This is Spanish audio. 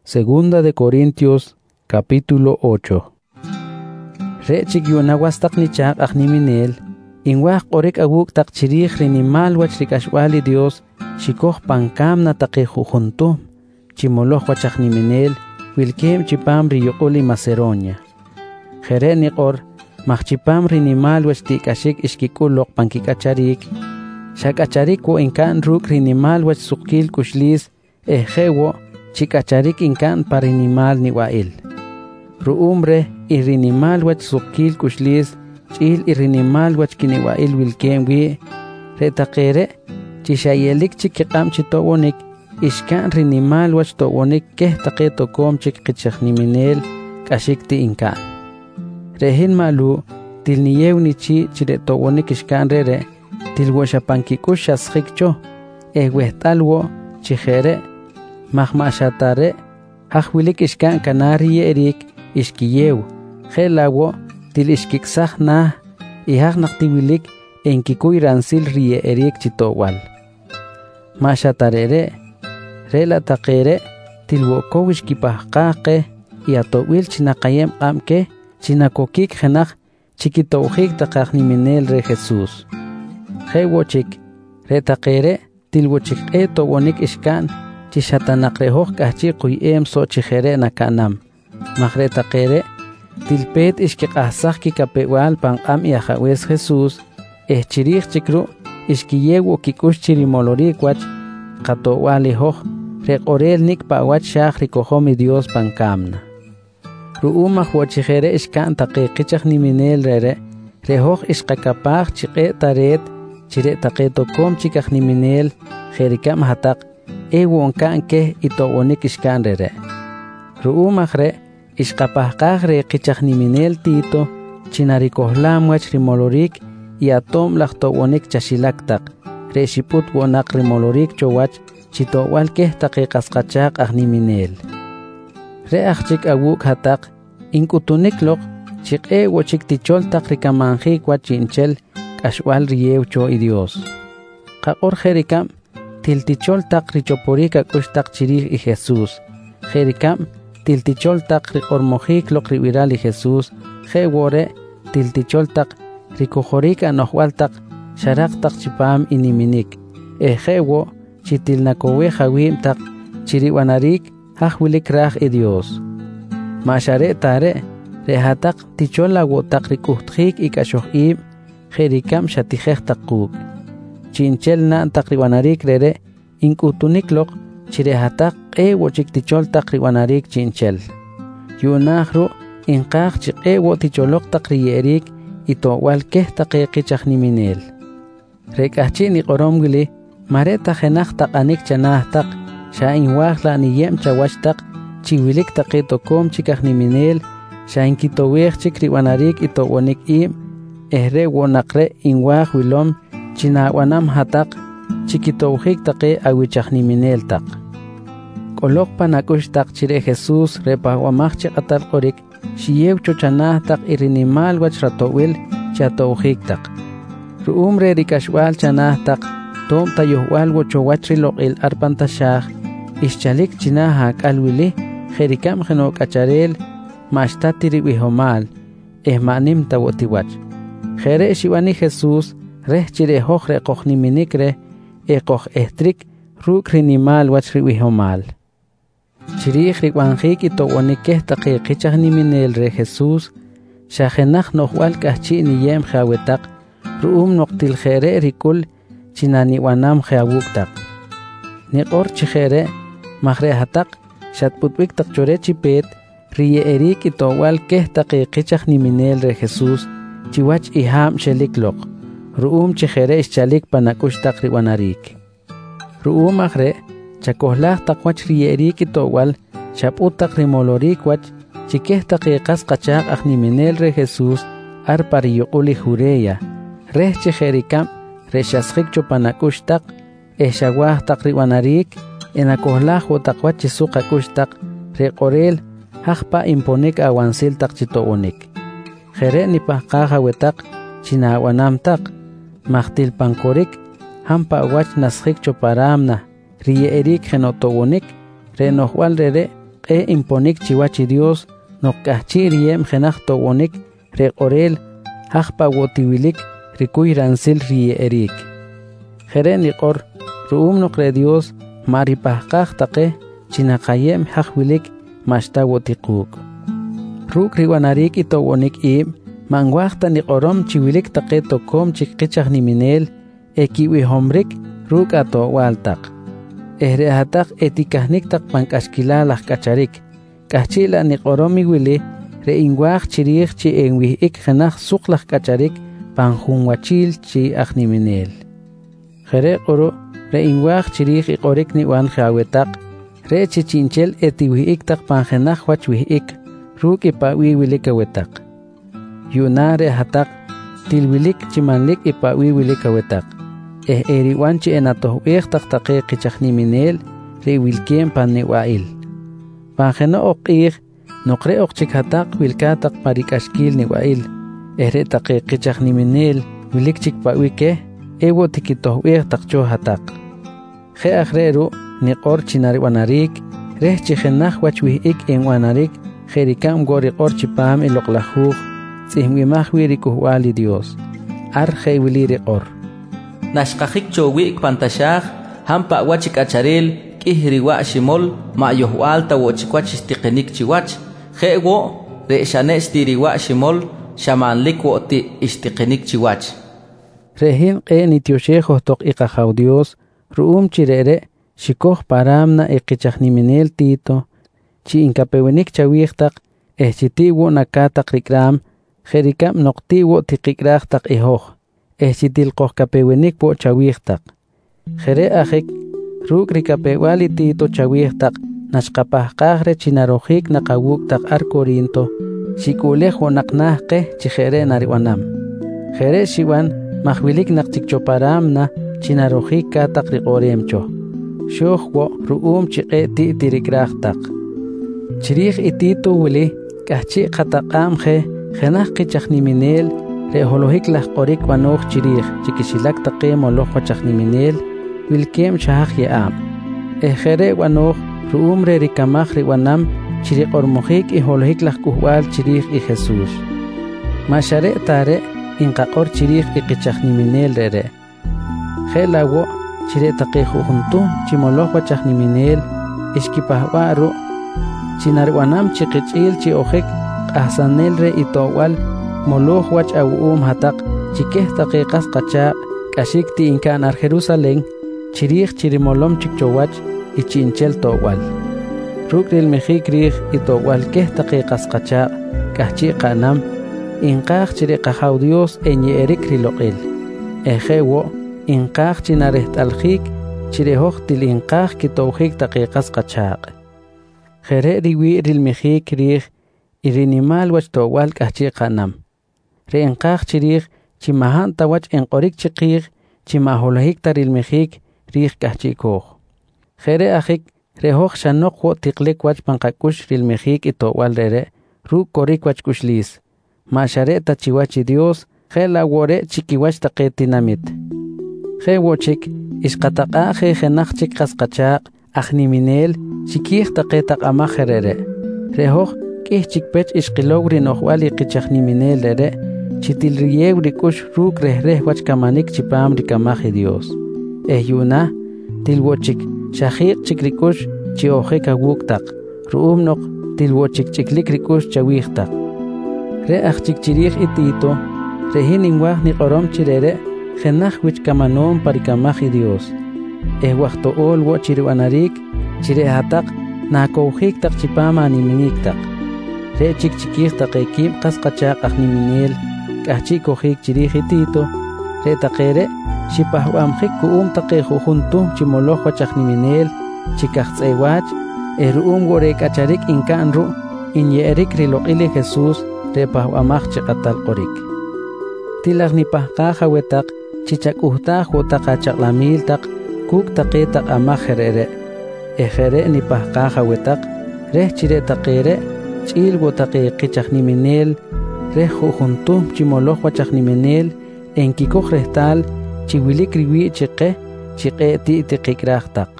Segunda de Corintios, capítulo 8. Rechik yunaguastak nichak agniminel, inwaq orek aguk tak chirich rinimal wach rikashwali Dios, shikoh pankam na takijujuntum, chimoloh wach agniminel, wilkem chipam riyokuli Macedonia. Jere nikor, machipam rinimal wach tikashik ishkikulok pankikacharik, shakacharik wo inkan ruk rinimal wach sukil kushlis, ejewo, chikacharik inkan parinimal niwail. Ruumre irinimal wach sukil kushlis, chil irinimal wach kiniwail wilkem wi, retakere, chishayelik chikikam chitowonik, ishkan rinimal wach towonik keh taketo kom chik kichakniminel, kashikti inkan. Rehin malu, tilniyew nichi chile towonik ishkan rere, tilwashapankikush shasjikcho, wehtalwo, chijere, mahmashatare, hajwilik ishkan kanari erik, ishkiyew, gelawo, til ishkiksah nah, naktiwilik, enkikuy ransil rie erik chitowal. Mashatarere, rela takere, tilwokow ishkipahkake, atowil chinakayem amke, chinakokik jenaj, chikitowjik takajniminel re Jesús. Jewochik, retakere, tilwochik towonik ishkan, chishatanakrehoch kahchikuy so chijere nakanam. Magretakere, tilpet ishkikahsaj kikapewal pan ajawes Jesús, chirich chikru, ishkiyewo kikush chirimolorikwach, katowalihoj, rekorel nik pawach shaj rikojomi Dios pankamna. Ruuma huachijere ishkan taqiqichaj niminel rere, rehoj ishkakapaj chiqe taret, chire taqetokom chikaj niminel, jerikam hatak, wonkan keh itowonik ishkan rere. Ruumajre, ishkapajkaj re qichaj niminel tito, chinarikohlam wach rimolorik, atom lachtowonik chashilaktak, re shiput wonak rimolorik chowach, chitowal keh taqiqasqachaq ajniminel. Re achik awuk hatak, inkutunik lok, chiqe wochik ticholtak rikamanjik wachinchel, kashwal riew cho y Dios. Qaqor jerikam, tilticholtak richoporika kushtak chirij y Jesús. Jerikam, tilticholtak rikormojik lok riviral y Jesús. Jewore, tilticholtak rikojorika nohwaltak, sharaktak chipam iniminik. Jewo, chitilnakowe jawimtak, chiriwanarik, hajwilik raj y Dios. Mashare tare, rehatak tichola wotak rikuhtjik y kashohib, jerikam shatijektak kuk. Chinchel na takriwanarik rere, inkutunik lok, chirehatak wochik ticholtak riwanarik chinchel. Yunahru, inkaj chiqewo ticholok takrierik, itowal keh taqiqichaj niminel. Rekahchi ni qoromgili, mareta jenaj taqanik chanahtak, sha inwajla niyem chawachtak, chiwilik taqitokom chikaj niminel, sha inkitowej chik riwanarik itowonik im, re wonakre inwaj wilom, chinawanam hatak, chikitowjik taqe awichaj niminel tak. Kolok panakush tak chire Jesús repahwamaj chikatal qorik, shiyew chochanah tak irinimal wach ratowil chatowjik tak. Ruumre rikashwal chanah tak, tom tayohwal wochowachri il arpantashaj, ischalik chinah alwili, jerikam genok acharel, mashtati riwihomal, manim tawotiwach. Jere shiwani Jesús, reh chirehoj reqojniminikre, ekoj ehtrik, ruk rinimal wach riwihomal. Chirij rikwanjik itowonikeh taqiqichaj niminel re Jesús, shajenaj nohwal kahchi niyem jawetak, ruum noktil jere rikul, chinaniwanam jawuktak. Niqor chijere, majrehatak, shatputwik takchore chipet, riye erik itowal keh taqiqichaj niminel re Jesús, chiwach iham sheliklok, ruum chijere ischalik panakush tak riwanarik. Ruum ajre, chakohlaj takwach riye erik itowal, shaputak rimolorik wach, chikeh taqiqas qachaq ajniminel re Jesús, arpariyokuli jureya, reh chijerikam, reshasjik chopanakush tak, shawaj tak riwanarik, enakohlaj wotakwach chisuqakush tak, reqorel, hajpa imponik awansil tak chitowonik. Jere nipahqaja wetak, chinawanam tak, mahtil pankorik, hampa wach nasjik choparamna, riye erik genotowonik, renohwal rere, imponik chiwachi Dios nokahchi riem jenaj towonik reqorel haqpa wotiwilik rikuy ransil rie erik. Jere niqor ruum nokre Dios maripahqaj taqe chinaqayem haqwilik mashta wotiquk. Ruk riwanarik itowonik ib manguaqta niqorom chiwilik taqe tokom chiqichaq niminel ekiwi homrik ruk atowaltaq. Ehrehataq etikahnik taq pankashkilalaj kacharik. Kahchila niqoromi wili reinguaq chirij chi enwihik jenaj suqlaj kacharik panjunwachil chi ajniminel. Jere qoro reinguaq chirij iqorik niwan jawetaq re chichinchel etiwihik taq panjenaj wachwihik ruk ipawi wilik awetaq. Yuna re hataq tilwilik chimanlik ipawi wilik awetaq. Eriwan chi enatohwih taq taqe qichajniminel re wilkiem panniwail. Panjeno oqih noqre oqchik hataq wilkataq parikashkil niwail. Re taqe qichajniminel wilik chikpawike ewo tikitohwih taq cho hataq. Je ajreru niqor chinariwanarik reh chijenaj wachwihik enwanarik jerikam goriqor chipam iloqlajuj tzihmwimaj wirikuhwali Dios. Arje wiliriqor. Nashqajik chowik pantashaj hampa wachik acharil kihriwa shimol mayohwalta wochikwach istiqenik chiwach jewo re'shane stiriwa shimol shamanlik woti istiqenik chiwach. Rehin qe nitioshejoj toq iqajaw Dios ruum chirere shikoj paramna iqichajniminel tito chi inkapewenik chawijtaq chitiwo nakataq rikram jerikam noqtiwo tiqikraj taq ihoj chitilqoj kapewenik po chawijtaq. Jere ajik ruk rikapewali tito chawijtaq nashqapajqajre chinarojik naqawuk taq arkorinto shikulej wonaqnajqe chijere nariwanam. Jere shiwan majwilik naqtikchoparamna chinarojik kataq riqoremcho shojwo ruum chiqe tirikrajtaq. Chirij itito wili kahchi qataqamje jenaj qichajniminel reholojik lajqorik wanoj chirij chikishilak taqe moloj wachajniminel wilkem shahaj ye'am. Jere wanoj ruum re rikamaj riwanam chiriqormojik iholojik lajkuhwal chirij i Jesús. Mashare tare inqaqor chirij iqichajniminel rere. Jelawo chire taqe jujuntu chimoloj wachajniminel ishkipahwaru chinarwanam chiqich'il chi ojik q'ajsanel re itowal moloj wach awu'um hataq chikej taqe qasqachaq k'axik ti inkanar Jerusalén chirij chirimolom chikchowach ichinchel towal. Ruk rilmejik rij itowal kej taqe qasqachaq k'ajchi qanam inqaj chire qajaw Dios enye'erik riloq'il. Ejewo inqaj chinarejt'aljik chirejoj til inqaj kitowjik taqe qasqachaq. Jere riwi rilmejik rij irinimal wach towal k'ajchi qanam. Reinqaj chirij chimahanta wach enqorik chiqij chimaholojik tarilmejik rij k'ajchikoj. Jere ajik rejoj xanoq wo tiqlik wach panqak'ux rilmejik itowal rere ruk korik wach k'uxlis. Mashare tachiwachi Dios jela wore chikiwach taqe tinamit. Jewo chik isqataqaje jenaj chik qasqachaq ajniminel chikij taqe taq'amaj jerere. Rejoj k'ih chikpech isqilow rinojwal iqichajniminel rere chitil riyew rik'ux ruk rejrej wach kamanik chipam rikamaj Dios. Yuna tilwo chik shajiq chik rik'ux chi ojik awuk taq ruum noq tilwo chik chiklik rik'ux chawij taq. Re aj chik chirij itito rehin inwaj niqorom chirere jenaj wich kamanom parikamaj Dios. Wajto'ol wo chiriwanarik chirehataq nakowjik taq chipam animinik taq. Re chik chikij taqe kim qasqachaq ajniminel k'ajchi kojik chirij itito re taqere xipajwamjik ku'um taqe jujuntu chimoloj wachajniminel chikajtz'ewach ru'um wo re k'acharik inkanru inye'erik riloq'ili Jesús re pajwamaj chiqatalqorik. Tilaj nipajqaj awetaq chichak'ujtaj wo taqachaqlamil taq kuk taqe taq'amaj jerere. Jere nipajqaj awetaq rej chire taqere ch'il wo taqe qichajniminel rej jujuntu chimoloj wachajniminel enkikoj rejtal chiwilik riwi chiqe ti tiqikraj taq.